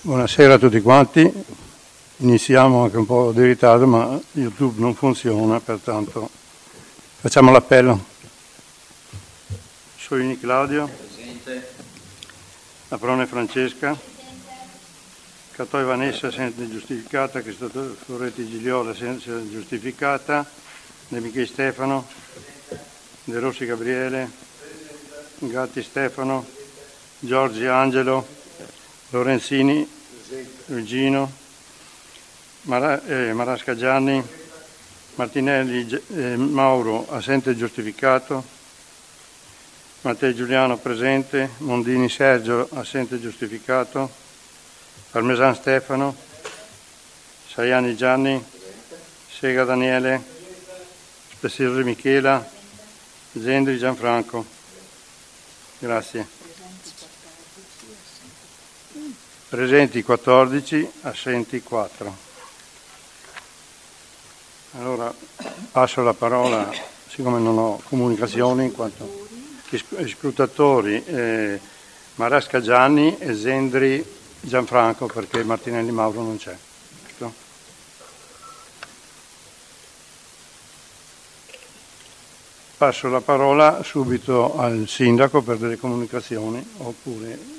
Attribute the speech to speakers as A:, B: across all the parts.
A: Buonasera a tutti quanti. Iniziamo anche un po' di ritardo, ma YouTube non funziona, pertanto facciamo l'appello. Soini Claudio.
B: Presente.
A: Aprone Francesca. Catoi Vanessa, sempre giustificata. Cristoforo Floretti Gigliola, senza giustificata. De Micheli Stefano. De Rossi Gabriele. Gatti Stefano. Giorgi Angelo. Lorenzini Luigino. Marasca Gianni. Martinelli Mauro, assente giustificato. Matteo Giuliano presente. Mondini Sergio, assente giustificato. Parmesan Stefano. Saiani Gianni. Sega Daniele. Spessirri Michela. Zendri Gianfranco. Grazie. Presenti 14, assenti 4. Allora passo la parola, siccome non ho comunicazioni, in quanto scrutatori Marasca Gianni e Zendri Gianfranco, perché Martinelli Mauro non c'è. Passo la parola subito al sindaco per delle comunicazioni, oppure...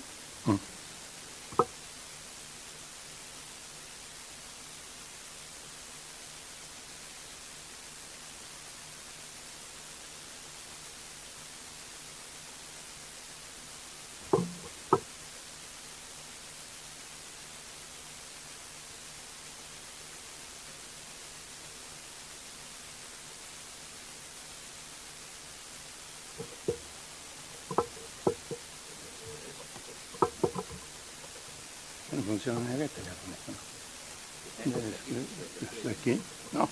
A: Non funziona neanche il telefono. Da chi? No.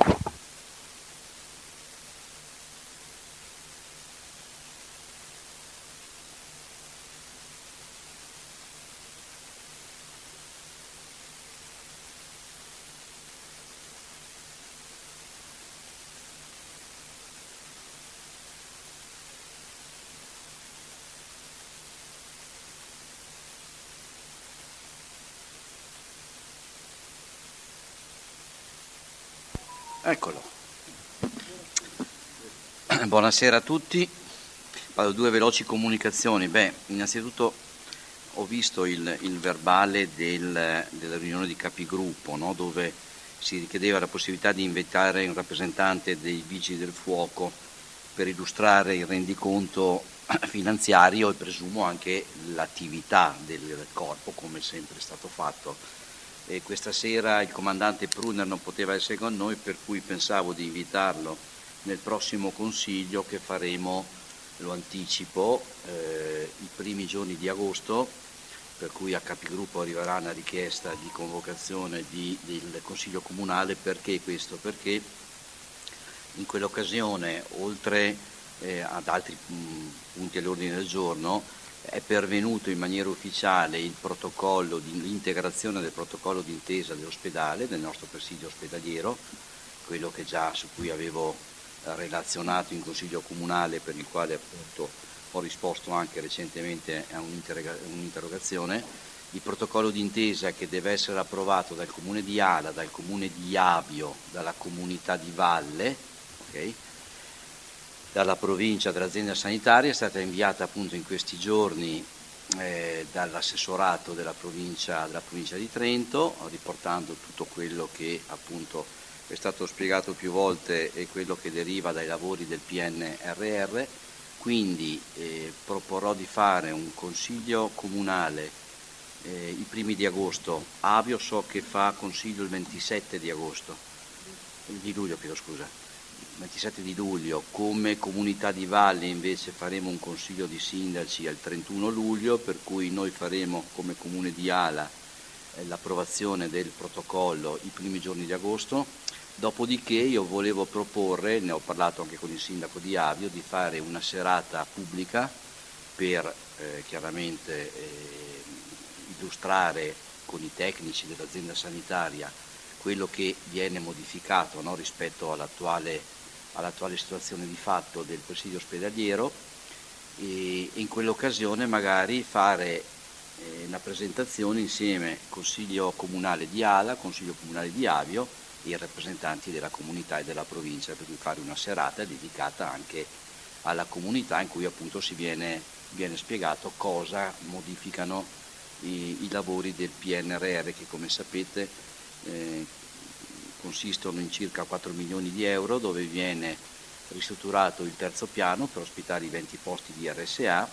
B: Eccolo. Buonasera a tutti. Vado due veloci comunicazioni. Innanzitutto ho visto il verbale della riunione di capigruppo, no? Dove si richiedeva la possibilità di invitare un rappresentante dei Vigili del Fuoco per illustrare il rendiconto finanziario e presumo anche l'attività del corpo, come sempre è stato fatto. E questa sera il comandante Pruner non poteva essere con noi, per cui pensavo di invitarlo nel prossimo consiglio che faremo, lo anticipo, i primi giorni di agosto, per cui a capigruppo arriverà una richiesta di convocazione del consiglio comunale. Perché questo? Perché in quell'occasione, oltre ad altri punti all'ordine del giorno, è pervenuto in maniera ufficiale il protocollo l'integrazione del protocollo d'intesa dell'ospedale, del nostro presidio ospedaliero, quello su cui avevo relazionato in consiglio comunale, per il quale appunto ho risposto anche recentemente a un'interrogazione. Il protocollo d'intesa che deve essere approvato dal comune di Ala, dal comune di Avio, dalla comunità di Valle, okay? Dalla provincia, dall'azienda sanitaria, è stata inviata appunto in questi giorni dall'assessorato della provincia di Trento, riportando tutto quello che appunto è stato spiegato più volte e quello che deriva dai lavori del PNRR. Quindi proporrò di fare un consiglio comunale i primi di agosto. Avio so che fa consiglio il 27 di agosto, di luglio, chiedo scusa. 27 di luglio, come comunità di Valle invece faremo un consiglio di sindaci al 31 luglio, per cui noi faremo come comune di Ala l'approvazione del protocollo i primi giorni di agosto. Dopodiché io volevo proporre, ne ho parlato anche con il sindaco di Avio, di fare una serata pubblica per chiaramente illustrare con i tecnici dell'azienda sanitaria quello che viene modificato, no, rispetto all'attuale situazione di fatto del presidio ospedaliero, e in quell'occasione magari fare la presentazione insieme Consiglio Comunale di Ala, Consiglio Comunale di Avio e i rappresentanti della comunità e della provincia, per cui fare una serata dedicata anche alla comunità in cui appunto viene spiegato cosa modificano i lavori del PNRR, che come sapete consistono in circa 4 milioni di euro, dove viene ristrutturato il terzo piano per ospitare i 20 posti di RSA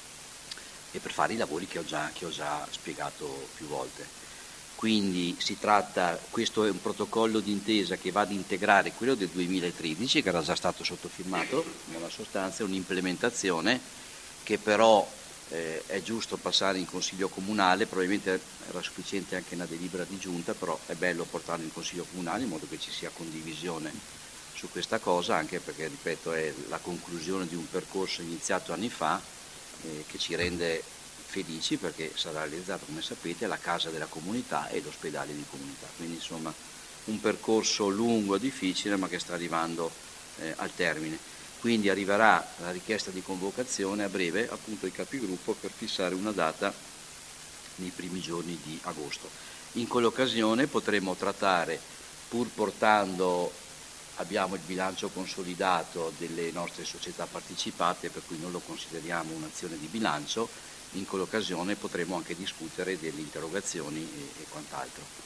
B: e per fare i lavori che ho già spiegato più volte. Quindi questo è un protocollo d'intesa che va ad integrare quello del 2013, che era già stato sottofirmato, nella sostanza è un'implementazione che però è giusto passare in Consiglio Comunale, probabilmente era sufficiente anche una delibera di giunta, però è bello portarlo in Consiglio Comunale in modo che ci sia condivisione su questa cosa, anche perché, ripeto, è la conclusione di un percorso iniziato anni fa che ci rende felici, perché sarà realizzato, come sapete, la casa della comunità e l'ospedale di comunità. Quindi insomma un percorso lungo e difficile, ma che sta arrivando al termine. Quindi arriverà la richiesta di convocazione a breve appunto ai capigruppo per fissare una data nei primi giorni di agosto. In quell'occasione potremo trattare, pur portando, abbiamo il bilancio consolidato delle nostre società partecipate, per cui non lo consideriamo un'azione di bilancio, in quell'occasione potremo anche discutere delle interrogazioni e quant'altro.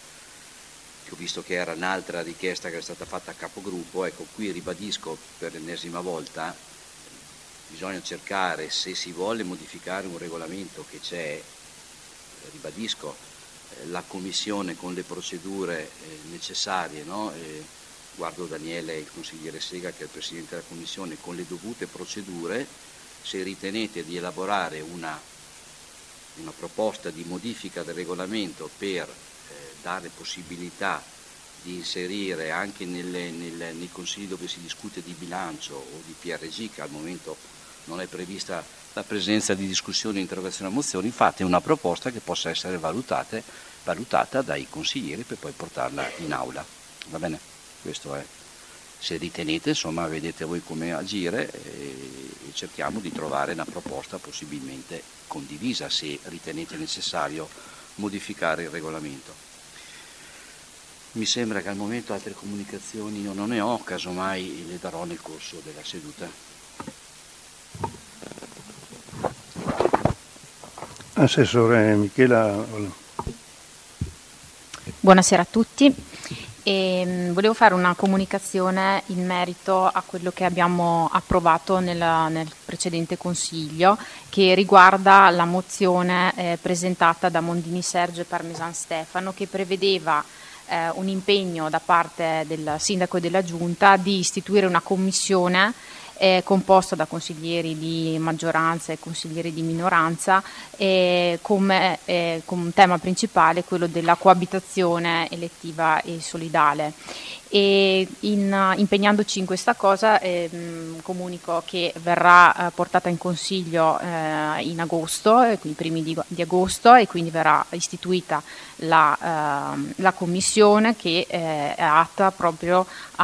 B: Ho visto che era un'altra richiesta che era stata fatta a capogruppo, ecco, qui ribadisco per l'ennesima volta, bisogna cercare, se si vuole modificare un regolamento che c'è, ribadisco, la Commissione con le procedure necessarie, no? Guardo Daniele e il consigliere Sega, che è il Presidente della Commissione, con le dovute procedure, se ritenete di elaborare una proposta di modifica del regolamento per dare possibilità di inserire anche nei consigli dove si discute di bilancio o di PRG, che al momento non è prevista la presenza di discussioni, interrogazioni e mozioni, fate una proposta che possa essere valutata dai consiglieri per poi portarla in aula. Va bene? Questo è. Se ritenete, insomma, vedete voi come agire e cerchiamo di trovare una proposta possibilmente condivisa, se ritenete necessario modificare il regolamento. Mi sembra che al momento altre comunicazioni io non ne ho, casomai le darò nel corso della seduta.
A: Assessore Michela.
C: Buonasera a tutti. Volevo fare una comunicazione in merito a quello che abbiamo approvato nel precedente Consiglio, che riguarda la mozione presentata da Mondini Sergio e Parmesan Stefano, che prevedeva un impegno da parte del Sindaco e della Giunta di istituire una commissione composta da consiglieri di maggioranza e consiglieri di minoranza, come tema principale quello della coabitazione elettiva e solidale. E impegnandoci in questa cosa comunico che verrà portata in consiglio in agosto, i primi di agosto, e quindi verrà istituita la commissione che è atta proprio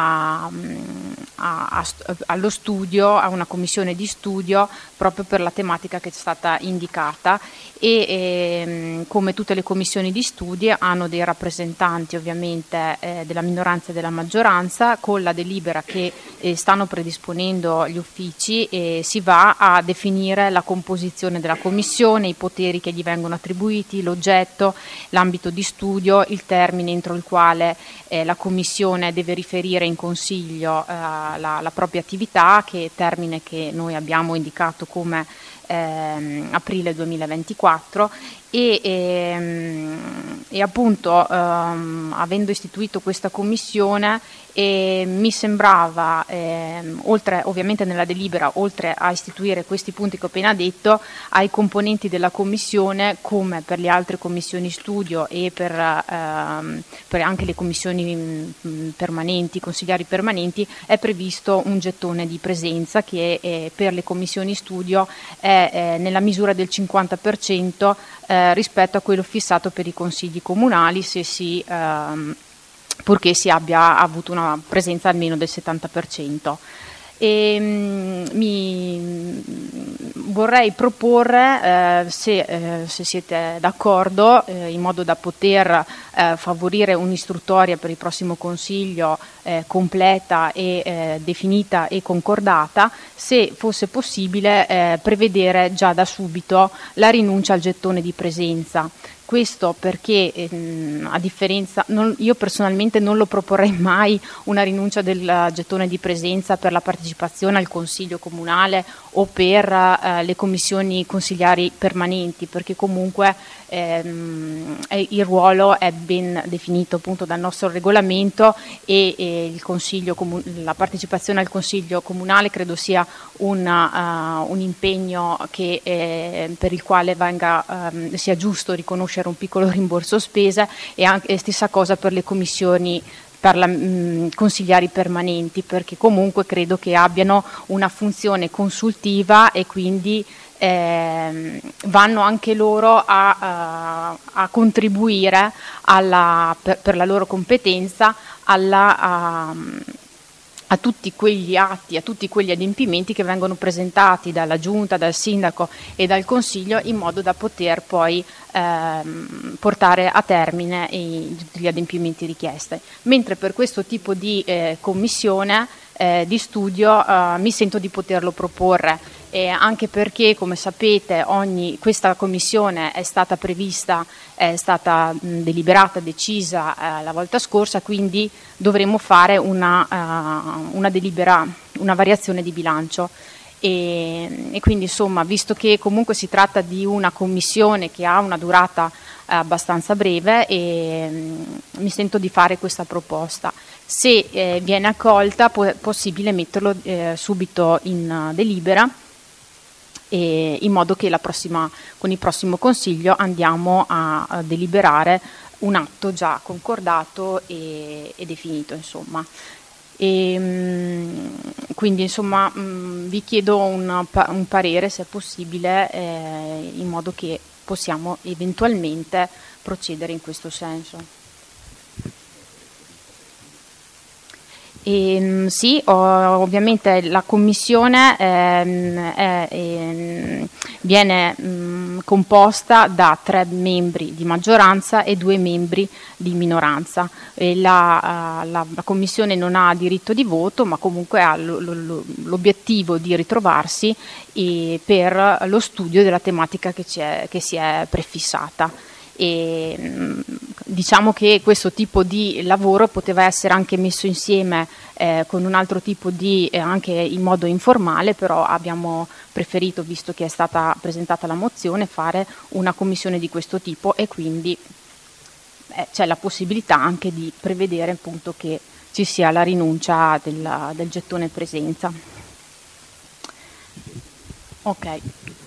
C: allo studio, a una commissione di studio proprio per la tematica che è stata indicata, e come tutte le commissioni di studio hanno dei rappresentanti ovviamente della minoranza e della maggioranza. Con la delibera che stanno predisponendo gli uffici si va a definire la composizione della commissione, i poteri che gli vengono attribuiti, l'oggetto, l'ambito di studio, il termine entro il quale la commissione deve riferire in consiglio la propria attività, che termine che noi abbiamo indicato come aprile 2024, e appunto avendo istituito questa commissione mi sembrava, oltre ovviamente nella delibera, oltre a istituire questi punti che ho appena detto, ai componenti della commissione, come per le altre commissioni studio e per anche le commissioni permanenti, consigliari permanenti, è previsto un gettone di presenza che per le commissioni studio è nella misura del 50% rispetto a quello fissato per i consigli comunali, purché si abbia avuto una presenza almeno del 70%. e vorrei proporre, se siete d'accordo, in modo da poter favorire un'istruttoria per il prossimo Consiglio completa e definita e concordata, se fosse possibile prevedere già da subito la rinuncia al gettone di presenza. Questo perché, a differenza, io personalmente non lo proporrei mai una rinuncia del gettone di presenza per la partecipazione al Consiglio Comunale o per le commissioni consigliari permanenti, perché comunque il ruolo è ben definito appunto dal nostro regolamento e la partecipazione al Consiglio Comunale credo sia un impegno per il quale sia giusto riconoscere un piccolo rimborso spese, e anche stessa cosa per le commissioni consigliari permanenti, perché comunque credo che abbiano una funzione consultiva e quindi vanno anche loro a contribuire per la loro competenza a tutti quegli atti, a tutti quegli adempimenti che vengono presentati dalla Giunta, dal Sindaco e dal Consiglio, in modo da poter poi portare a termine gli adempimenti richiesti. Mentre per questo tipo di commissione di studio mi sento di poterlo proporre, anche perché, come sapete, questa commissione è stata prevista, è stata deliberata, decisa la volta scorsa, quindi dovremo fare una variazione di bilancio. E quindi, insomma, visto che comunque si tratta di una commissione che ha una durata abbastanza breve, mi sento di fare questa proposta. Se viene accolta, è possibile metterlo subito in delibera, in modo che con il prossimo Consiglio andiamo a deliberare un atto già concordato e definito, insomma. Quindi, insomma, vi chiedo un parere, se è possibile, in modo che possiamo eventualmente procedere in questo senso. Sì, ovviamente la commissione viene composta da 3 membri di maggioranza e 2 membri di minoranza. La commissione non ha diritto di voto, ma comunque ha l'obiettivo di ritrovarsi per lo studio della tematica che si è prefissata. E diciamo che questo tipo di lavoro poteva essere anche messo insieme con un altro tipo anche in modo informale, però abbiamo preferito, visto che è stata presentata la mozione, fare una commissione di questo tipo, e quindi c'è la possibilità anche di prevedere appunto che ci sia la rinuncia del gettone presenza. Ok.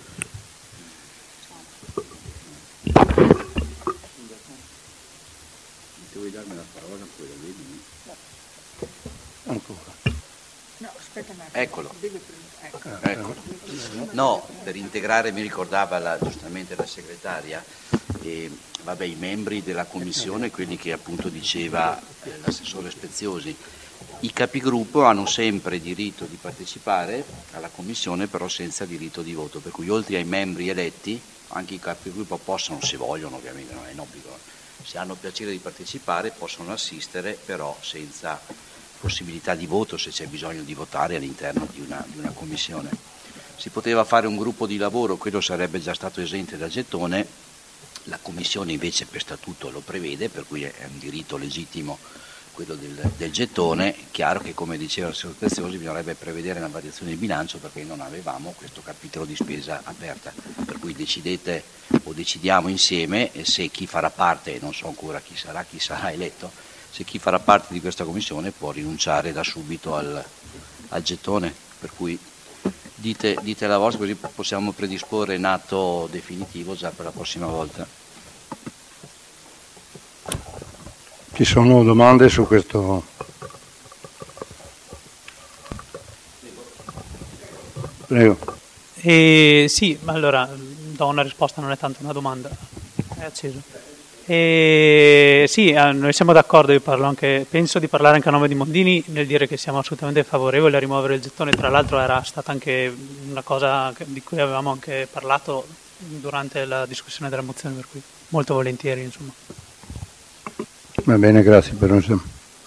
B: Vuoi darmi la parola, poi la vedi?
A: Ancora.
D: No, aspetta un attimo.
B: Eccolo.
D: Ecco.
B: No, per integrare, mi ricordava giustamente la segretaria, i membri della commissione, quelli che appunto diceva l'assessore Speziosi. I capigruppo hanno sempre diritto di partecipare alla commissione, però senza diritto di voto, per cui oltre ai membri eletti, anche i capigruppo possono, se vogliono, ovviamente non è in obbligo, se hanno piacere di partecipare possono assistere, però senza possibilità di voto se c'è bisogno di votare all'interno di una commissione. Si poteva fare un gruppo di lavoro, quello sarebbe già stato esente da gettone, la commissione invece per statuto lo prevede, per cui è un diritto legittimo quello del gettone. Chiaro che, come diceva il signor Preziosi, bisognerebbe prevedere una variazione di bilancio, perché non avevamo questo capitolo di spesa aperta, per cui decidete o decidiamo insieme se chi farà parte, non so ancora chi sarà eletto, se chi farà parte di questa commissione può rinunciare da subito al gettone, per cui dite la vostra, così possiamo predisporre in atto definitivo già per la prossima volta.
A: Ci sono domande su questo? Prego.
E: Sì, allora do una risposta, non è tanto una domanda. È acceso. Sì, noi siamo d'accordo, penso di parlare anche a nome di Mondini nel dire che siamo assolutamente favorevoli a rimuovere il gettone. Tra l'altro era stata anche una cosa di cui avevamo anche parlato durante la discussione della mozione, per cui molto volentieri, insomma.
A: Va bene, grazie per noi.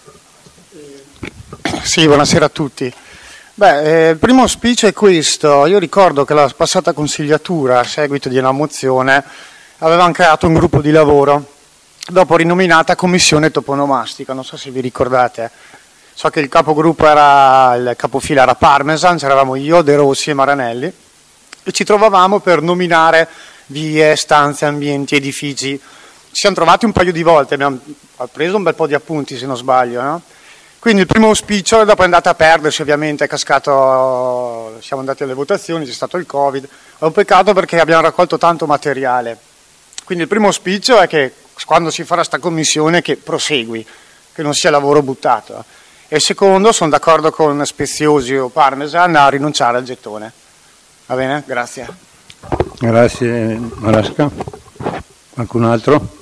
F: Sì, buonasera a tutti. Il primo auspicio è questo. Io ricordo che la passata consigliatura, a seguito di una mozione, avevano creato un gruppo di lavoro, dopo rinominata Commissione Toponomastica, non so se vi ricordate. So che il capofila era Parmesan, c'eravamo io, De Rossi e Maranelli, e ci trovavamo per nominare vie, stanze, ambienti, edifici. Ci siamo trovati un paio di volte, abbiamo preso un bel po' di appunti se non sbaglio, no? Quindi il primo auspicio, dopo è andata a perdersi ovviamente, è cascato, siamo andati alle votazioni, c'è stato il Covid, è un peccato perché abbiamo raccolto tanto materiale. Quindi il primo auspicio è che quando si farà sta commissione che prosegui, che non sia lavoro buttato. E il secondo, sono d'accordo con Speziosi o Parmesan a rinunciare al gettone. Va bene? Grazie.
A: Grazie Marasca. Qualcun altro?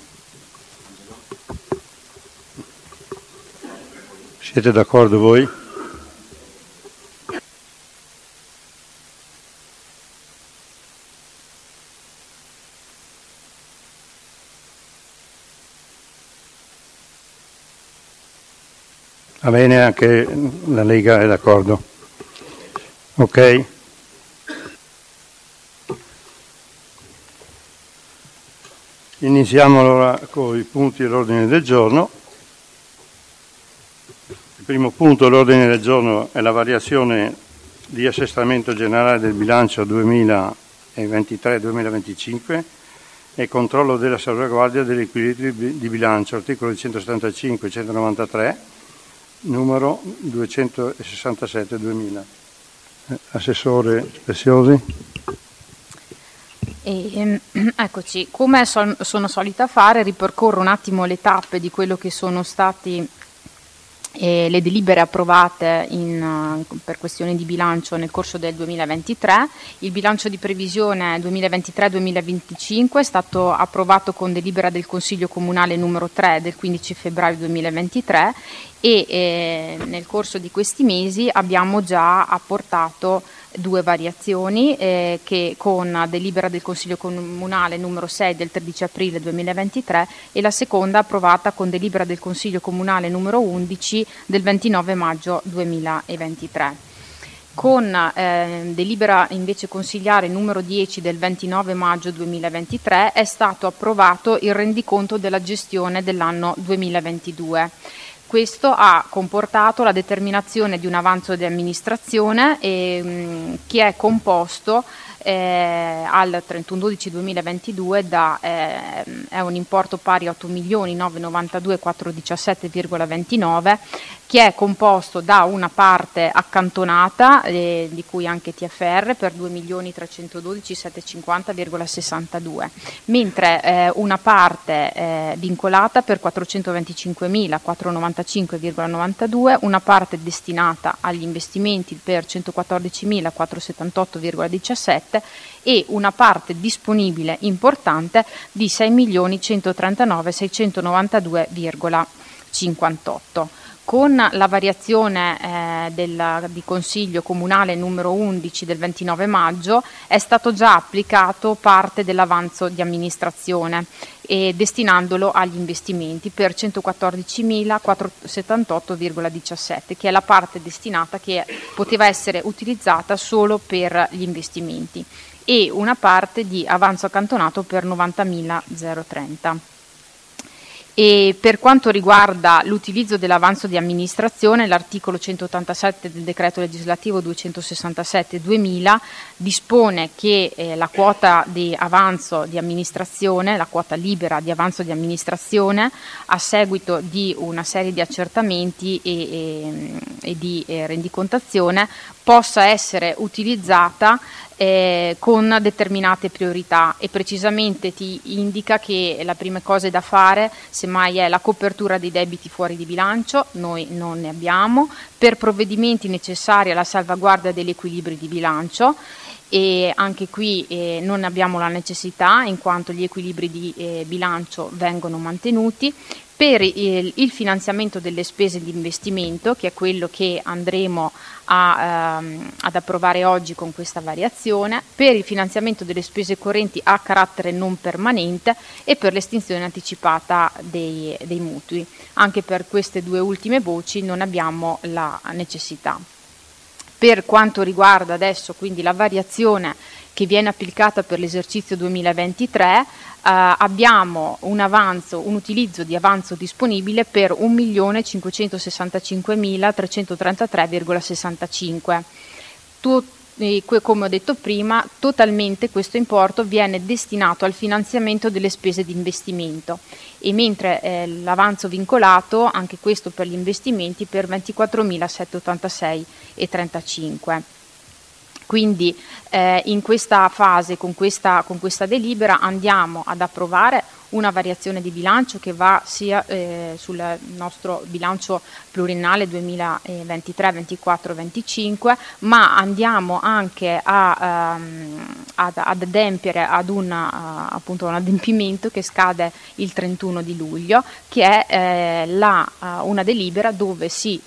A: Siete d'accordo voi? Va bene, anche la Lega è d'accordo. Ok. Iniziamo allora con i punti dell'ordine del giorno. Il primo punto dell'ordine del giorno è la variazione di assestamento generale del bilancio 2023-2025 e controllo della salvaguardia degli equilibri di bilancio, articolo 175-193, numero 267-2000. Assessore Speziosi.
C: Eccoci, come sono solita fare, ripercorro un attimo le tappe di quello che sono stati le delibere approvate per questioni di bilancio nel corso del 2023. Il bilancio di previsione 2023-2025 è stato approvato con delibera del Consiglio Comunale numero 3 del 15 febbraio 2023 e nel corso di questi mesi abbiamo già apportato due variazioni che con delibera del Consiglio Comunale numero 6 del 13 aprile 2023 e la seconda approvata con delibera del Consiglio Comunale numero 11 del 29 maggio 2023. Con delibera invece consigliare numero 10 del 29 maggio 2023 è stato approvato il rendiconto della gestione dell'anno 2022. Questo ha comportato la determinazione di un avanzo di amministrazione che è composto al 31/12/2022 è un importo pari a 8.992.417,29 che è composto da una parte accantonata di cui anche TFR per 2.312.750,62 mentre una parte vincolata per 425.495,92, una parte destinata agli investimenti per 114.478,17 e una parte disponibile importante di 6.139.692,58. Con la variazione di Consiglio Comunale numero 11 del 29 maggio è stato già applicato parte dell'avanzo di amministrazione e destinandolo agli investimenti per 114.478,17 che è la parte destinata che poteva essere utilizzata solo per gli investimenti e una parte di avanzo accantonato per 90.030. E per quanto riguarda l'utilizzo dell'avanzo di amministrazione, l'articolo 187 del decreto legislativo 267/2000 dispone che la quota di avanzo di amministrazione, la quota libera di avanzo di amministrazione, a seguito di una serie di accertamenti e di rendicontazione, possa essere utilizzata con determinate priorità e precisamente ti indica che la prima cosa da fare semmai è la copertura dei debiti fuori di bilancio, noi non ne abbiamo, per provvedimenti necessari alla salvaguardia degli equilibri di bilancio e anche qui non abbiamo la necessità in quanto gli equilibri di bilancio vengono mantenuti. Per il finanziamento delle spese di investimento, che è quello che andremo ad approvare oggi con questa variazione, per il finanziamento delle spese correnti a carattere non permanente e per l'estinzione anticipata dei mutui. Anche per queste due ultime voci non abbiamo la necessità. Per quanto riguarda adesso quindi la variazione che viene applicata per l'esercizio 2023, abbiamo un utilizzo di avanzo disponibile per 1.565.333,65. Come ho detto prima, totalmente questo importo viene destinato al finanziamento delle spese di investimento, e mentre l'avanzo vincolato, anche questo per gli investimenti, per 24.786,35. Quindi in questa fase, con questa delibera, andiamo ad approvare una variazione di bilancio che va sia sul nostro bilancio pluriennale 2023, 24, 25, ma andiamo anche ad adempiere ad appunto un adempimento che scade il 31 di luglio, che è una delibera dove si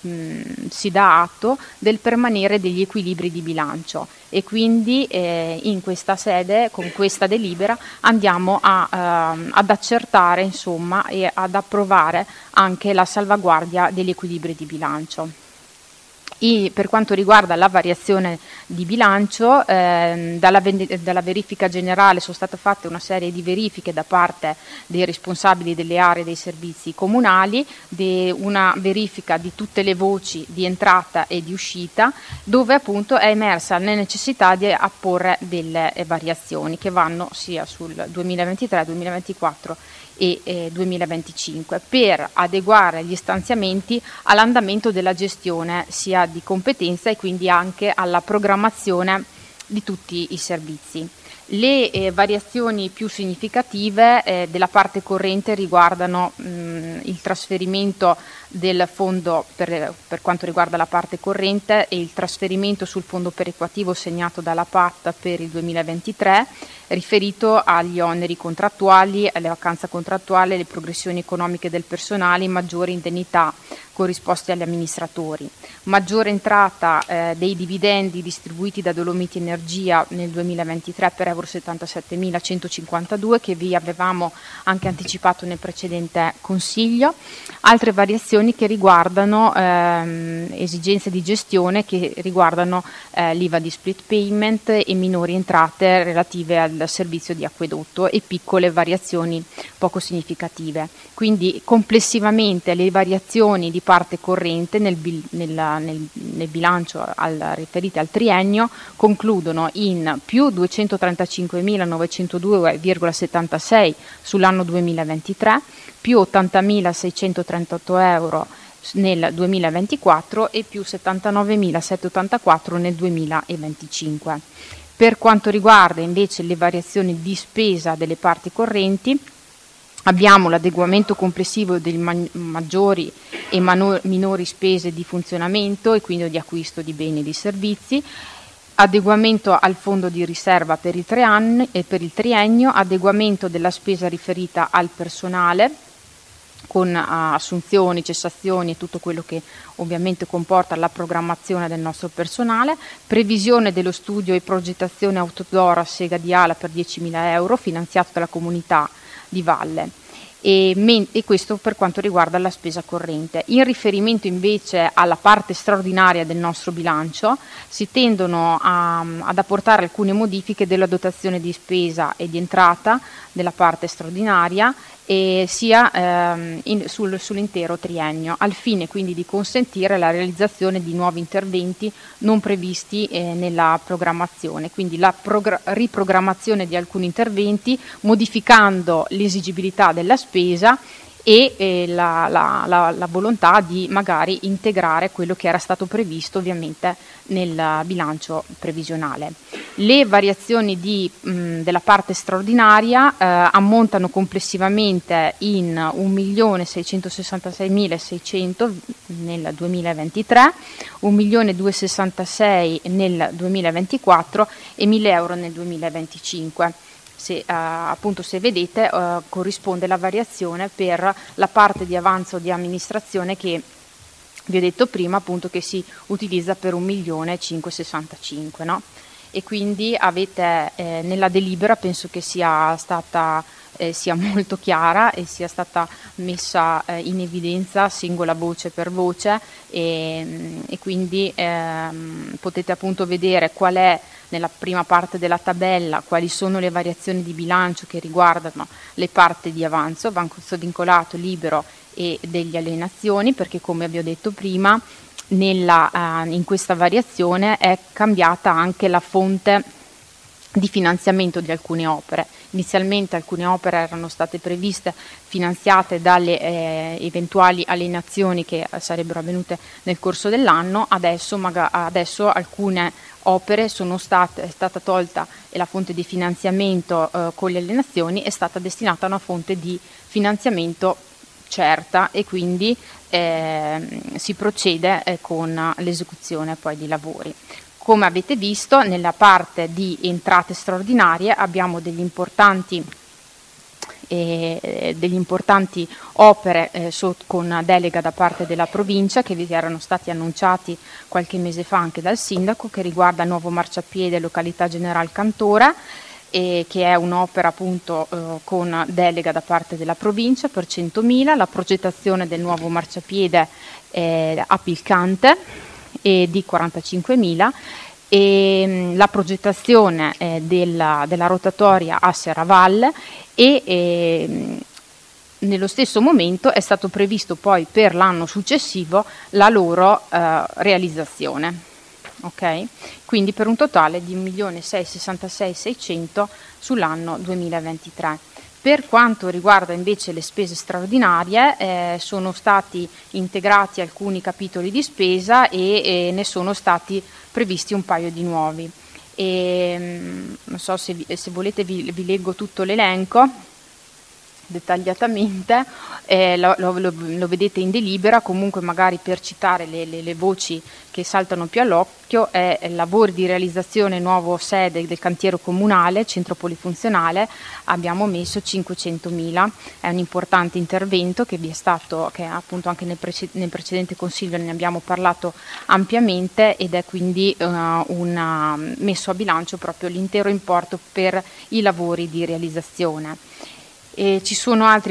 C: dà atto del permanere degli equilibri di bilancio, e quindi in questa sede, con questa delibera, andiamo ad accertare, insomma, e ad approvare anche la salvaguardia degli equilibri di bilancio. Per quanto riguarda la variazione di bilancio, dalla verifica generale sono state fatte una serie di verifiche da parte dei responsabili delle aree dei servizi comunali, una verifica di tutte le voci di entrata e di uscita, dove appunto è emersa la necessità di apporre delle variazioni che vanno sia sul 2023, 2024 e 2025, per adeguare gli stanziamenti all'andamento della gestione sia di competenza e quindi anche alla programmazione di tutti i servizi. Le variazioni più significative della parte corrente riguardano il trasferimento del fondo per quanto riguarda la parte corrente e il trasferimento sul fondo perequativo segnato dalla PAT per il 2023, riferito agli oneri contrattuali, alle vacanze contrattuali, alle progressioni economiche del personale, maggiori indennità corrisposte agli amministratori. Maggiore entrata dei dividendi distribuiti da Dolomiti Energia nel 2023 per euro 77.152, che vi avevamo anche anticipato nel precedente Consiglio. Altre variazioni che riguardano esigenze di gestione che riguardano l'IVA di split payment e minori entrate relative al servizio di acquedotto e piccole variazioni poco significative. Quindi complessivamente le variazioni di parte corrente nel bilancio riferite al triennio concludono in più 235.902,76 sull'anno 2023, più 80.638 euro nel 2024 e più 79.784 nel 2025. Per quanto riguarda invece le variazioni di spesa delle parti correnti, abbiamo l'adeguamento complessivo delle maggiori e minori spese di funzionamento e quindi di acquisto di beni e di servizi, adeguamento al fondo di riserva per il triennio, adeguamento della spesa riferita al personale con assunzioni, cessazioni e tutto quello che ovviamente comporta la programmazione del nostro personale, previsione dello studio e progettazione outdoor a Sega di Ala per 10.000 euro finanziato dalla comunità di Valle. E questo per quanto riguarda la spesa corrente. In riferimento invece alla parte straordinaria del nostro bilancio si tendono ad apportare alcune modifiche della dotazione di spesa e di entrata della parte straordinaria sia sull'intero triennio, al fine quindi di consentire la realizzazione di nuovi interventi non previsti nella programmazione, quindi la riprogrammazione di alcuni interventi modificando l'esigibilità della spesa e la volontà di magari integrare quello che era stato previsto ovviamente nel bilancio previsionale. Le variazioni della parte straordinaria ammontano complessivamente in 1.666.600 nel 2023, 1.266.000 nel 2024 e 1.000 euro nel 2025. Appunto, se vedete, corrisponde la variazione per la parte di avanzo di amministrazione che vi ho detto prima, appunto, che si utilizza per 1.565.000, no? E quindi avete nella delibera, penso che sia stata sia molto chiara e sia stata messa in evidenza singola voce per voce, e quindi potete appunto vedere qual è nella prima parte della tabella quali sono le variazioni di bilancio che riguardano le parti di avanzo vincolato, libero e degli alienazioni, perché come vi ho detto prima in questa variazione è cambiata anche la fonte di finanziamento di alcune opere. Inizialmente alcune opere erano state previste finanziate dalle eventuali alienazioni che sarebbero avvenute nel corso dell'anno, adesso alcune opere è stata tolta e la fonte di finanziamento con le alienazioni è stata destinata a una fonte di finanziamento certa, e quindi si procede con l'esecuzione poi di lavori. Come avete visto, nella parte di entrate straordinarie abbiamo degli importanti opere con delega da parte della provincia, che vi erano stati annunciati qualche mese fa anche dal sindaco, che riguarda il nuovo marciapiede località General Cantore, che è un'opera appunto con delega da parte della provincia per 100.000, la progettazione del nuovo marciapiede a Pilcante di 45.000 e la progettazione della rotatoria a Serravalle, e nello stesso momento è stato previsto poi per l'anno successivo la loro realizzazione. Okay? Quindi per un totale di 1.666.600 sull'anno 2023. Per quanto riguarda invece le spese straordinarie, sono stati integrati alcuni capitoli di spesa e ne sono stati previsti un paio di nuovi. Non so se volete vi leggo tutto l'elenco dettagliatamente, lo vedete in delibera. Comunque magari per citare le voci che saltano più all'occhio è lavori di realizzazione nuovo sede del cantiere comunale, centro polifunzionale, abbiamo messo 500.000, è un importante intervento che vi è stato, che appunto anche nel precedente consiglio ne abbiamo parlato ampiamente, ed è quindi messo a bilancio proprio l'intero importo per i lavori di realizzazione. Ci sono altre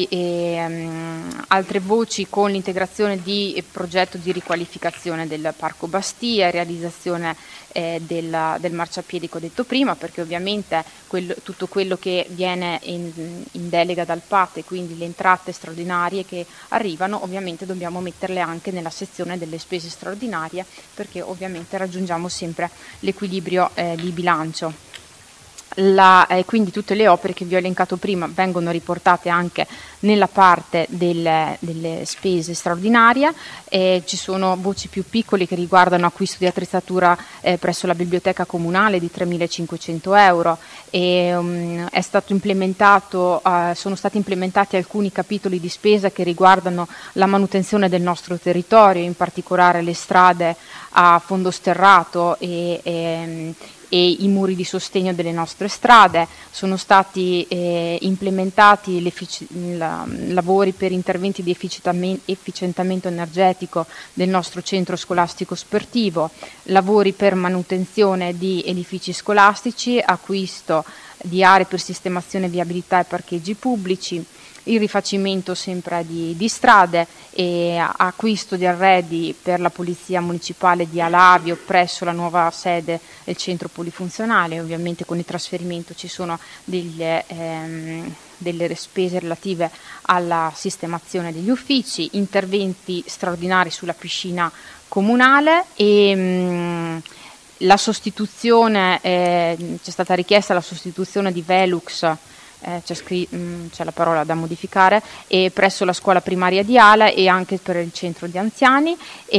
C: voci con l'integrazione di progetto di riqualificazione del Parco Bastia, realizzazione del marciapiede che ho detto prima, perché ovviamente tutto quello che viene in delega dal PAT, e quindi le entrate straordinarie che arrivano, ovviamente dobbiamo metterle anche nella sezione delle spese straordinarie, perché ovviamente raggiungiamo sempre l'equilibrio di bilancio. Quindi tutte le opere che vi ho elencato prima vengono riportate anche nella parte delle spese straordinarie. Ci sono voci più piccole che riguardano acquisto di attrezzatura presso la biblioteca comunale di 3.500 euro. È stato sono stati implementati alcuni capitoli di spesa che riguardano la manutenzione del nostro territorio, in particolare le strade a fondo sterrato e i muri di sostegno delle nostre strade. Sono stati implementati lavori per interventi di efficientamento energetico del nostro centro scolastico sportivo, lavori per manutenzione di edifici scolastici, acquisto di aree per sistemazione, viabilità e parcheggi pubblici, il rifacimento sempre di strade e acquisto di arredi per la Polizia Municipale di Alavio presso la nuova sede del centro polifunzionale. Ovviamente con il trasferimento ci sono delle spese relative alla sistemazione degli uffici, interventi straordinari sulla piscina comunale e la sostituzione, c'è stata richiesta la sostituzione di Velux c'è la parola da modificare, e presso la scuola primaria di Ala e anche per il centro di anziani,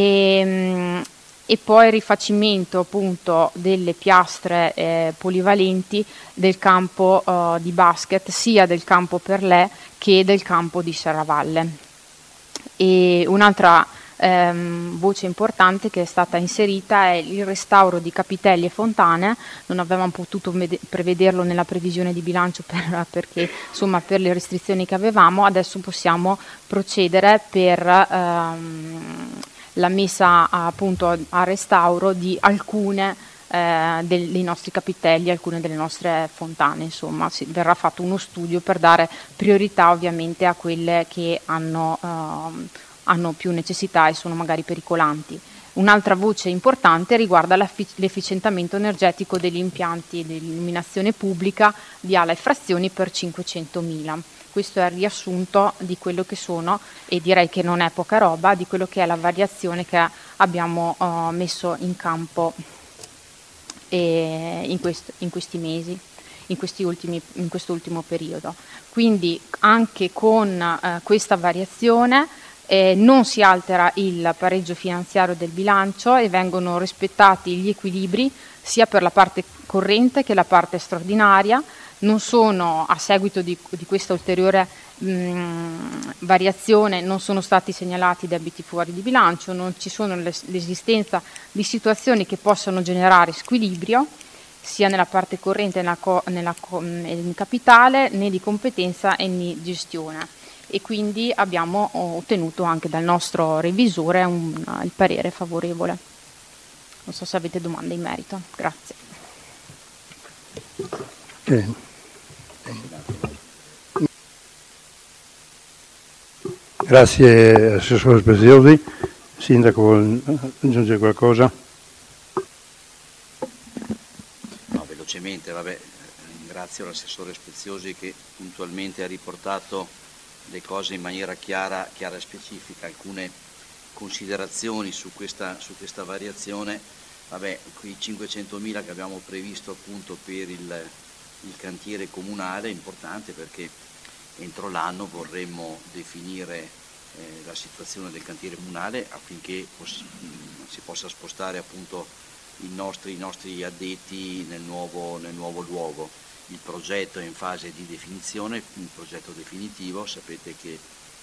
C: e poi il rifacimento appunto delle piastre polivalenti del campo di basket, sia del campo Perlè che del campo di Serravalle. E un'altra voce importante che è stata inserita è il restauro di capitelli e fontane. Non avevamo potuto prevederlo nella previsione di bilancio perché insomma per le restrizioni che avevamo. Adesso possiamo procedere per la messa appunto a restauro di alcune dei nostri capitelli, alcune delle nostre fontane. Insomma, verrà fatto uno studio per dare priorità ovviamente a quelle che hanno più necessità e sono magari pericolanti. Un'altra voce importante riguarda l'efficientamento energetico degli impianti di illuminazione pubblica di Ala e Frazioni per 500.000. Questo è il riassunto di quello che sono, e direi che non è poca roba, di quello che è la variazione che abbiamo messo in campo in questi mesi, in questo ultimo periodo. Quindi anche con questa variazione non si altera il pareggio finanziario del bilancio e vengono rispettati gli equilibri sia per la parte corrente che la parte straordinaria. Non sono, a seguito di questa ulteriore variazione, non sono stati segnalati debiti fuori di bilancio, non ci sono l'esistenza di situazioni che possano generare squilibrio sia nella parte corrente in capitale, né di competenza e né gestione. E quindi abbiamo ottenuto anche dal nostro revisore il parere favorevole. Non so se avete domande in merito. Grazie.
A: Grazie Assessore Preziosi. Sindaco, vuol aggiungere qualcosa?
B: No, velocemente, ringrazio l'assessore Speziosi che puntualmente ha riportato le cose in maniera chiara e specifica. Alcune considerazioni su questa variazione. Quei 500.000 che abbiamo previsto appunto per il cantiere comunale è importante perché entro l'anno vorremmo definire la situazione del cantiere comunale affinché si possa spostare appunto i nostri addetti nel nuovo luogo. Il progetto è in fase di definizione, un progetto definitivo, sapete che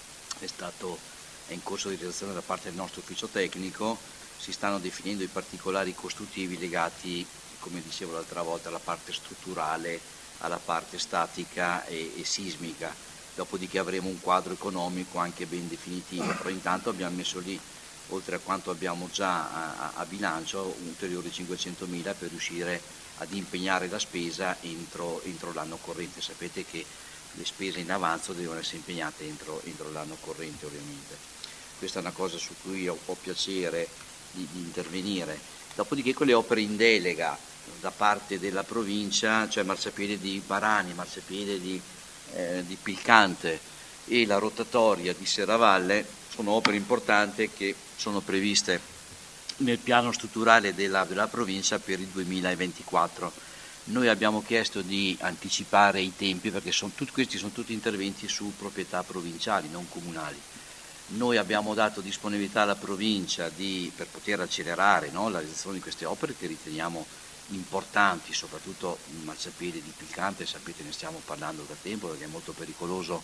B: è in corso di realizzazione da parte del nostro ufficio tecnico, si stanno definendo i particolari costruttivi legati, come dicevo l'altra volta, alla parte strutturale, alla parte statica e sismica, dopodiché avremo un quadro economico anche ben definitivo, però intanto abbiamo messo lì, oltre a quanto abbiamo già a bilancio, ulteriori 500.000 per riuscire ad impegnare la spesa entro l'anno corrente. Sapete che le spese in avanzo devono essere impegnate entro l'anno corrente ovviamente. Questa è una cosa su cui ho piacere di intervenire. Dopodiché con le opere in delega da parte della provincia, cioè marciapiede di Barani, marciapiede di Pilcante e la rotatoria di Serravalle, sono opere importanti che sono previste nel piano strutturale della provincia per il 2024. Noi abbiamo chiesto di anticipare i tempi perché questi sono tutti interventi su proprietà provinciali, non comunali. Noi abbiamo dato disponibilità alla provincia per poter accelerare la realizzazione di queste opere che riteniamo importanti, soprattutto il marciapiede di Pilcante, sapete ne stiamo parlando da tempo perché è molto pericoloso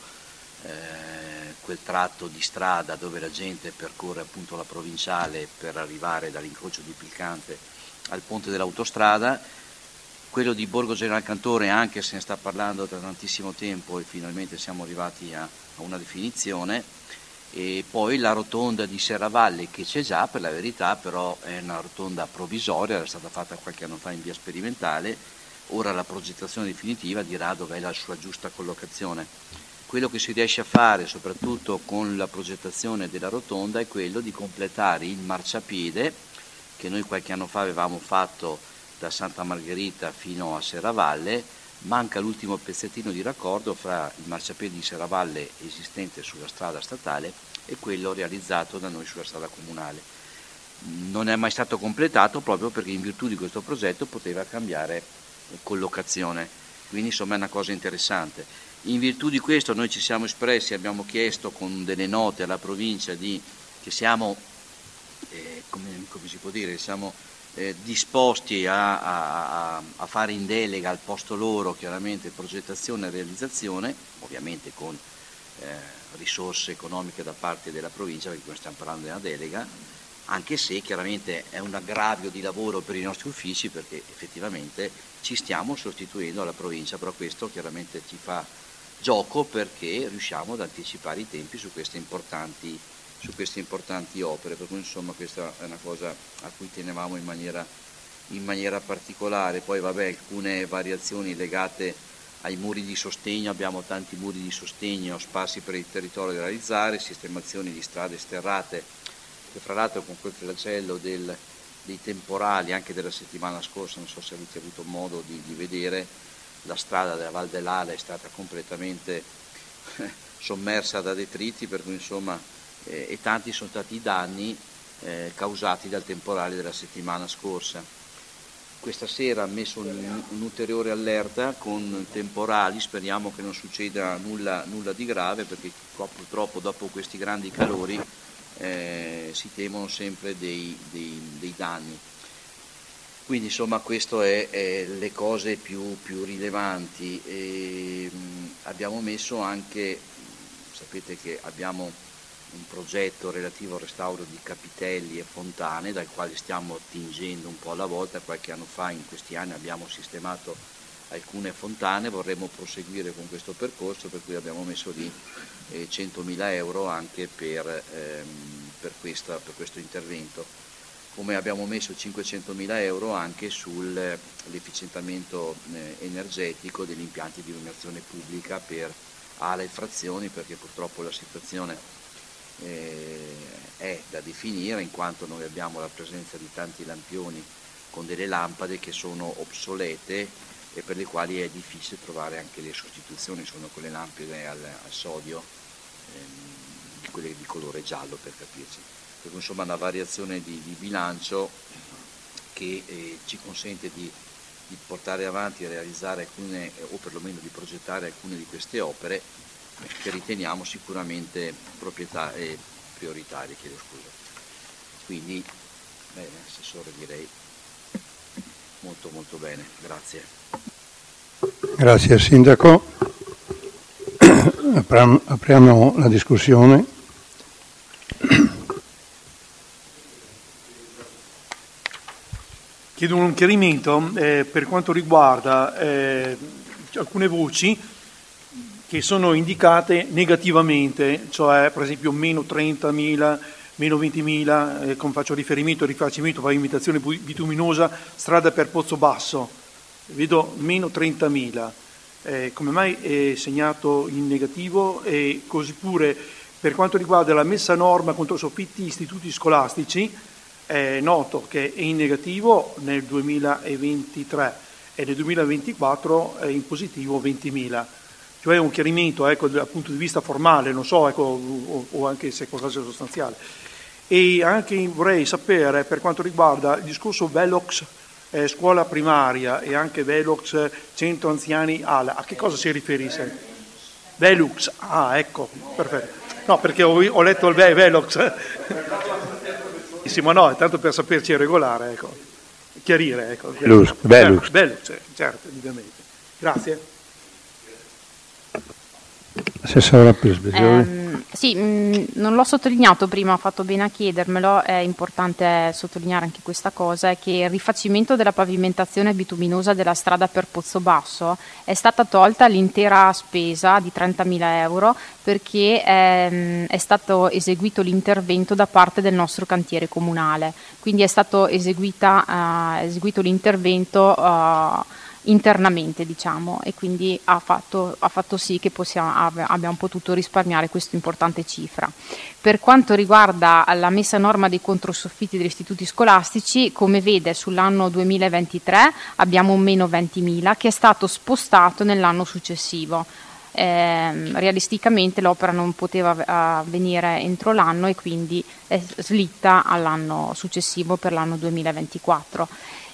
B: quel tratto di strada dove la gente percorre appunto la provinciale per arrivare dall'incrocio di Pilcante al ponte dell'autostrada. Quello di Borgo Generalcantore, anche se ne sta parlando da tantissimo tempo e finalmente siamo arrivati a una definizione, e poi la rotonda di Serravalle che c'è già, per la verità, però è una rotonda provvisoria, era stata fatta qualche anno fa in via sperimentale, ora la progettazione definitiva dirà dov'è la sua giusta collocazione. Quello che si riesce a fare, soprattutto con la progettazione della rotonda, è quello di completare il marciapiede che noi qualche anno fa avevamo fatto da Santa Margherita fino a Serravalle. Manca l'ultimo pezzettino di raccordo fra il marciapiede di Serravalle esistente sulla strada statale e quello realizzato da noi sulla strada comunale. Non è mai stato completato proprio perché in virtù di questo progetto poteva cambiare collocazione, quindi insomma è una cosa interessante. In virtù di questo noi ci siamo espressi, abbiamo chiesto con delle note alla provincia che siamo, come si può dire, siamo disposti a fare in delega al posto loro chiaramente progettazione e realizzazione, ovviamente con risorse economiche da parte della provincia, perché noi stiamo parlando di una delega, anche se chiaramente è un aggravio di lavoro per i nostri uffici, perché effettivamente ci stiamo sostituendo alla provincia, però questo chiaramente ci fa gioco perché riusciamo ad anticipare i tempi su queste importanti opere, per cui insomma questa è una cosa a cui tenevamo in maniera particolare. Poi vabbè, alcune variazioni legate ai muri di sostegno, abbiamo tanti muri di sostegno sparsi per il territorio da realizzare, sistemazioni di strade sterrate, che fra l'altro con quel flagello dei temporali anche della settimana scorsa, non so se avete avuto modo di vedere, la strada della Val dell'Ala è stata completamente sommersa da detriti, per cui insomma e tanti sono stati i danni causati dal temporale della settimana scorsa. Questa sera ha messo un'ulteriore allerta con temporali, speriamo che non succeda nulla di grave, perché purtroppo dopo questi grandi calori si temono sempre dei danni. Quindi insomma queste è le cose più rilevanti. Abbiamo messo anche, sapete che abbiamo un progetto relativo al restauro di capitelli e fontane, dal quale stiamo attingendo un po' alla volta. Qualche anno fa, in questi anni, abbiamo sistemato alcune fontane, vorremmo proseguire con questo percorso, per cui abbiamo messo lì 100.000 euro anche per questo intervento, come abbiamo messo 500.000 euro anche sull'efficientamento energetico degli impianti di illuminazione pubblica per ala e frazioni, perché purtroppo la situazione è da definire, in quanto noi abbiamo la presenza di tanti lampioni con delle lampade che sono obsolete e per le quali è difficile trovare anche le sostituzioni. Sono quelle lampade al sodio, quelle di colore giallo per capirci. Per cui insomma una variazione di bilancio che ci consente di portare avanti e realizzare alcune, o perlomeno di progettare alcune di queste opere che riteniamo sicuramente prioritarie, chiedo scusa. Quindi, bene, Assessore, direi molto bene, grazie.
A: Grazie Sindaco. Apriamo la discussione.
G: Chiedo un chiarimento per quanto riguarda alcune voci che sono indicate negativamente, cioè per esempio meno 30.000, meno 20.000, come faccio riferimento, rifacimento, pavimentazione bituminosa, strada per Pozzobasso, vedo meno 30.000, come mai è segnato in negativo? E così pure per quanto riguarda la messa a norma contro soffitti istituti scolastici, è noto che è in negativo nel 2023 e nel 2024 è in positivo 20.000. Cioè un chiarimento dal punto di vista formale, non so, o anche se è qualcosa di sostanziale. E anche vorrei sapere, per quanto riguarda il discorso Velox scuola primaria e anche Velox centro anziani ALA, a che cosa si riferisce? Velux, ecco, perfetto. No, perché ho letto il Velox. Sì, ma no, è tanto per saperci regolare, ecco. Chiarire, ecco.
A: Velux.
G: Velux, certo, ovviamente. Grazie.
A: Assessora
C: sì, non l'ho sottolineato prima, ha fatto bene a chiedermelo, è importante sottolineare anche questa cosa, è che il rifacimento della pavimentazione bituminosa della strada per Pozzobasso è stata tolta l'intera spesa di 30.000 euro perché è stato eseguito l'intervento da parte del nostro cantiere comunale, quindi è stato eseguito l'intervento internamente, diciamo, e quindi ha fatto sì che abbiamo potuto risparmiare questa importante cifra. Per quanto riguarda la messa a norma dei controsoffitti degli istituti scolastici, come vede sull'anno 2023 abbiamo un meno 20.000 che è stato spostato nell'anno successivo. Realisticamente l'opera non poteva avvenire entro l'anno e quindi è slitta all'anno successivo per l'anno 2024.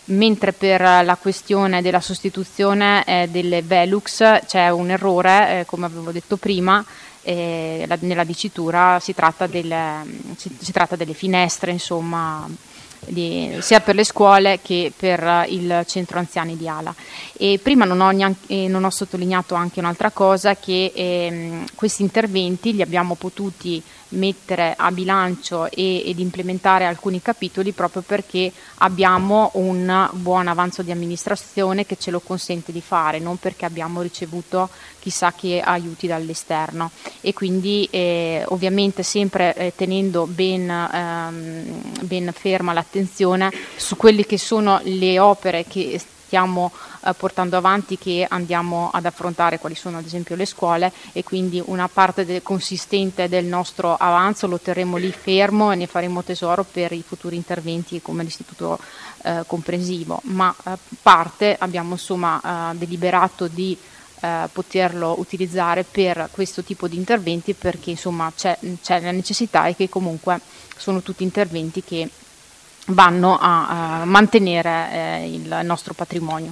C: mentre per la questione della sostituzione delle Velux c'è un errore, come avevo detto prima. Nella dicitura si tratta delle finestre, insomma, sia per le scuole che per il centro anziani di Ala. E prima non ho sottolineato anche un'altra cosa, che questi interventi li abbiamo potuti mettere a bilancio ed implementare alcuni capitoli proprio perché abbiamo un buon avanzo di amministrazione che ce lo consente di fare, non perché abbiamo ricevuto chissà che aiuti dall'esterno, e quindi ovviamente sempre tenendo ben ferma l'attenzione su quelle che sono le opere che stiamo portando avanti, che andiamo ad affrontare, quali sono ad esempio le scuole, e quindi una parte consistente del nostro avanzo lo terremo lì fermo e ne faremo tesoro per i futuri interventi come l'istituto comprensivo, ma parte abbiamo insomma deliberato di poterlo utilizzare per questo tipo di interventi, perché insomma c'è la necessità, e che comunque sono tutti interventi che vanno a mantenere il nostro patrimonio.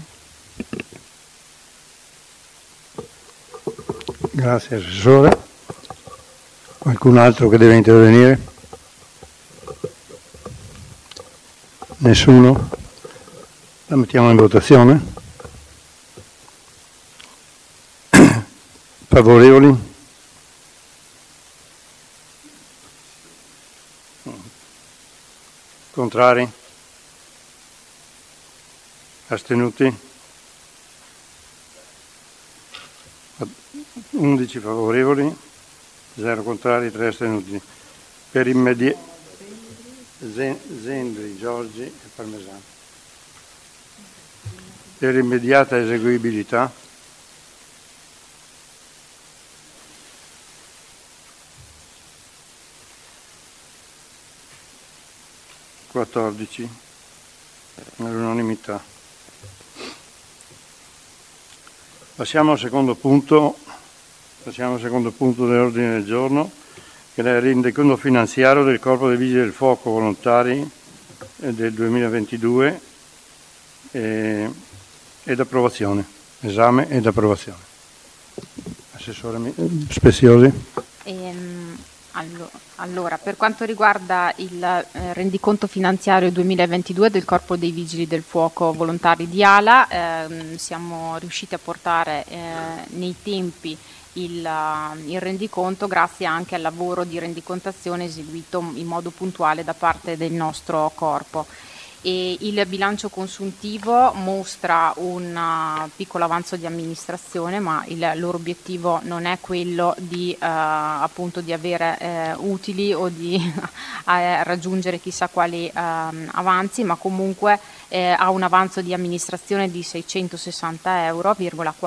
A: Grazie Assessore. Qualcun altro che deve intervenire? Nessuno? La mettiamo in votazione? Favorevoli? Contrari? Astenuti? 11 favorevoli, 0 contrari, 3 astenuti. Per Zendri, Giorgi e Parmesano. Per immediata eseguibilità. (14) all'unanimità. Passiamo al secondo punto dell'ordine del giorno, che è il rendiconto finanziario del Corpo dei Vigili del Fuoco volontari del 2022 ed approvazione, esame ed approvazione. Assessore Speciosi.
C: Allora, per quanto riguarda il rendiconto finanziario 2022 del Corpo dei Vigili del Fuoco volontari di Ala, siamo riusciti a portare nei tempi il rendiconto grazie anche al lavoro di rendicontazione eseguito in modo puntuale da parte del nostro corpo. E il bilancio consuntivo mostra un piccolo avanzo di amministrazione, ma il loro obiettivo non è quello di appunto di avere utili o di raggiungere chissà quali avanzi, ma comunque ha un avanzo di amministrazione di 660,40 euro.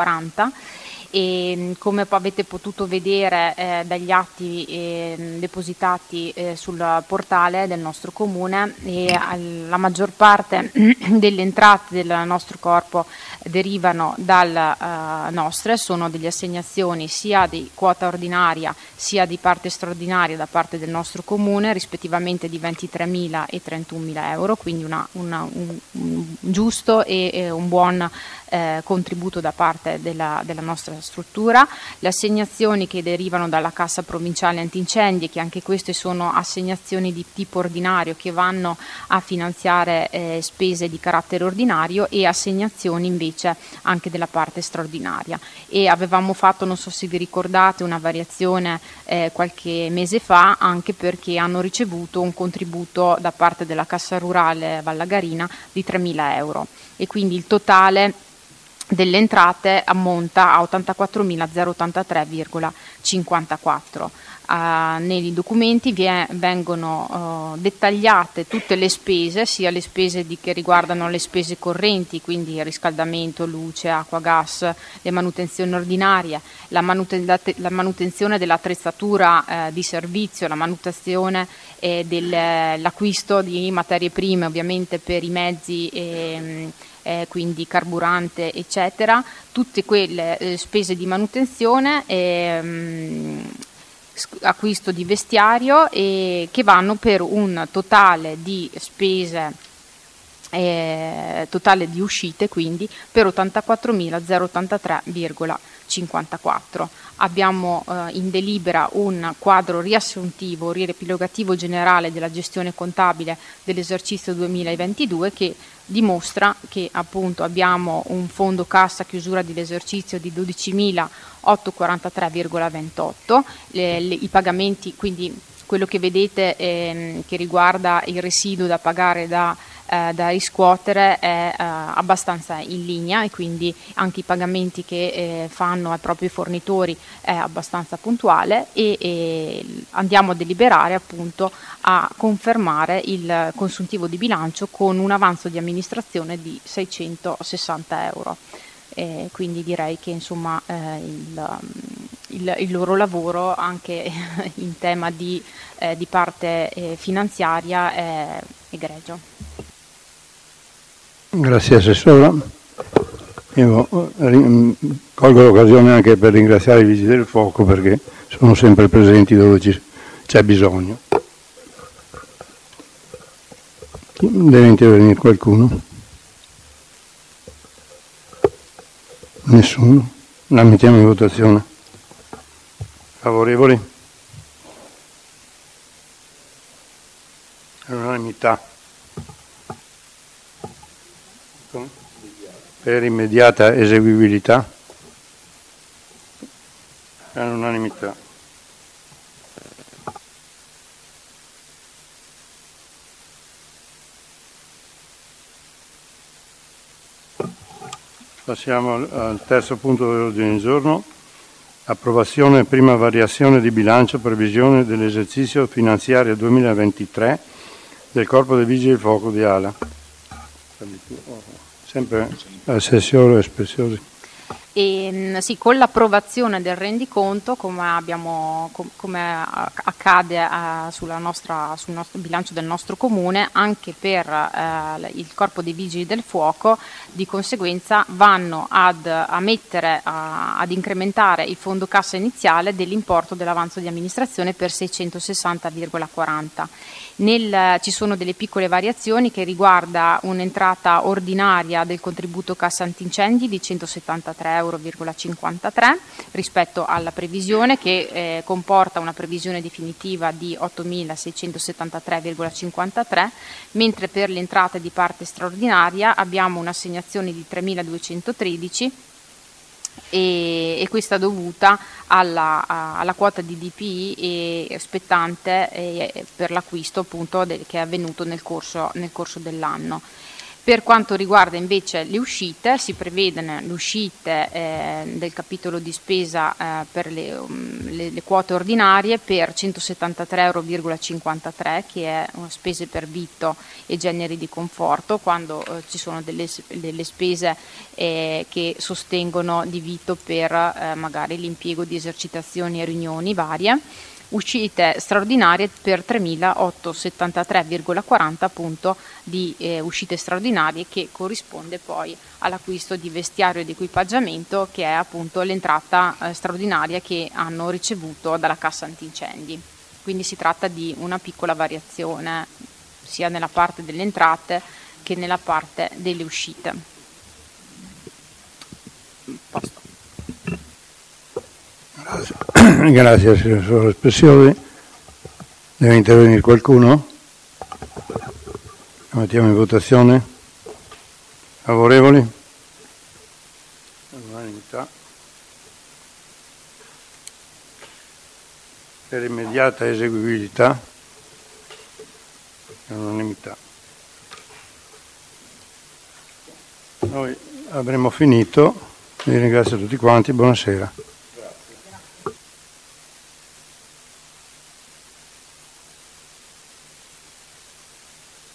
C: E come avete potuto vedere dagli atti depositati sul portale del nostro comune, la maggior parte delle entrate del nostro corpo derivano dal nostre, sono delle assegnazioni sia di quota ordinaria sia di parte straordinaria da parte del nostro comune, rispettivamente di 23.000 e 31.000 euro, quindi un giusto e un buon contributo da parte della nostra struttura. Le assegnazioni che derivano dalla Cassa Provinciale Antincendi, che anche queste sono assegnazioni di tipo ordinario che vanno a finanziare spese di carattere ordinario, e assegnazioni invece anche della parte straordinaria. E avevamo fatto, non so se vi ricordate, una variazione qualche mese fa, anche perché hanno ricevuto un contributo da parte della Cassa Rurale Vallagarina di 3.000 euro, e quindi il totale delle entrate ammonta a 84.083,54. Nei documenti vengono dettagliate tutte le spese, sia le spese che riguardano le spese correnti, quindi riscaldamento, luce, acqua, gas, le manutenzioni ordinarie, la manutenzione dell'attrezzatura di servizio, la manutenzione dell'acquisto di materie prime, ovviamente per i mezzi, quindi carburante eccetera, tutte quelle spese di manutenzione, acquisto di vestiario, che vanno per un totale di spese totale di uscite quindi per 84.083,54. Abbiamo in delibera un quadro riassuntivo, riepilogativo generale della gestione contabile dell'esercizio 2022 che dimostra che appunto abbiamo un fondo cassa chiusura dell'esercizio di 12.843,28, i pagamenti, quindi quello che vedete che riguarda il residuo da pagare da riscuotere è abbastanza in linea e quindi anche i pagamenti che fanno ai propri fornitori è abbastanza puntuale e andiamo a deliberare appunto a confermare il consuntivo di bilancio con un avanzo di amministrazione di 660 euro. Quindi direi che insomma il loro lavoro anche in tema di parte finanziaria è egregio.
A: Grazie Assessora. Io colgo l'occasione anche per ringraziare i Vigili del Fuoco perché sono sempre presenti dove c'è bisogno. Deve intervenire qualcuno? Nessuno? La mettiamo in votazione. Favorevoli? All'unanimità. Per immediata eseguibilità? All'unanimità. Passiamo al terzo punto dell'ordine del giorno. Approvazione e prima variazione di bilancio, previsione dell'esercizio finanziario 2023 del Corpo dei Vigili del Fuoco di Ala. Sempre Assessore Speciosi.
C: Sì, con l'approvazione del rendiconto, come accade sul nostro bilancio del nostro comune, anche per il Corpo dei Vigili del Fuoco, di conseguenza vanno ad incrementare il fondo cassa iniziale dell'importo dell'avanzo di amministrazione per 660,40. Ci sono delle piccole variazioni che riguarda un'entrata ordinaria del contributo cassa antincendi di 173,53 euro rispetto alla previsione che comporta una previsione definitiva di 8.673,53, mentre per l'entrata di parte straordinaria abbiamo un'assegnazione di 3.213 e questa dovuta alla quota di DPI spettante per l'acquisto appunto che è avvenuto nel corso dell'anno. Per quanto riguarda invece le uscite, si prevedono le uscite del capitolo di spesa per le quote ordinarie per 173,53 euro, che è spese per vitto e generi di conforto, quando ci sono delle spese che sostengono di vitto per magari l'impiego di esercitazioni e riunioni varie. Uscite straordinarie per 3.873,40 appunto di uscite straordinarie, che corrisponde poi all'acquisto di vestiario ed equipaggiamento, che è appunto l'entrata straordinaria che hanno ricevuto dalla cassa antincendi. Quindi si tratta di una piccola variazione sia nella parte delle entrate che nella parte delle uscite. Posto.
A: Grazie Assessore Speciosi. Deve intervenire qualcuno? La mettiamo in votazione. Favorevoli? All'unanimità. Per immediata eseguibilità? All'unanimità. Noi avremo finito. Vi ringrazio tutti quanti. Buonasera.